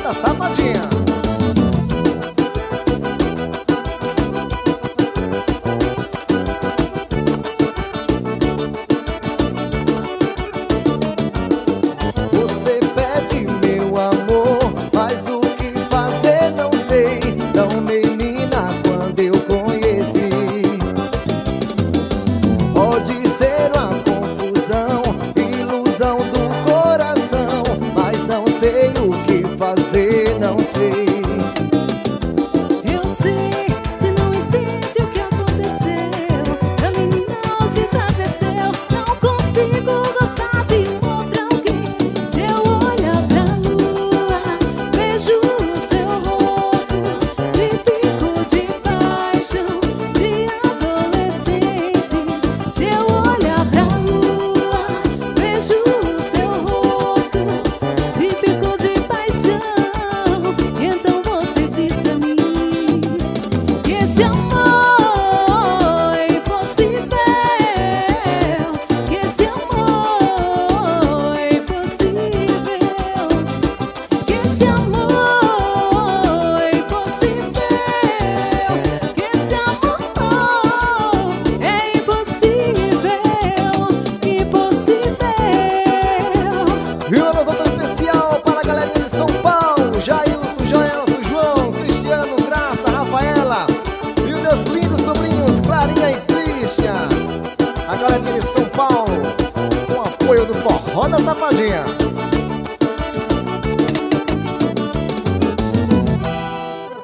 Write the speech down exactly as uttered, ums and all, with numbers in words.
da Safadinha. Você pede meu amor, mas o que fazer não sei. Tão menina quando eu conheci. Pode ser uma confusão, ilusão do coração, mas não sei o que fazer, não sei. Eu sei, você não entende o que aconteceu. A menina hoje já desceu. Não consigo gostar de outra alguém. Se eu olhar pra lua, vejo o seu rosto, típico de paixão de adolescente. Se eu olhar pra lua, vejo o seu rosto, típico de paixão. Então você diz pra mim que esse amor é impossível, que esse amor é impossível, que esse amor é impossível, que esse amor é impossível, impossível. E uma nossa outra especial para a galerinha de São Paulo: Jailson, Joelson, João, Cristiano, Graça, Rafaela. E os meus lindos sobrinhos, Clarinha e Christian. A galerinha de São Paulo, com o apoio do Forró da Safadinha.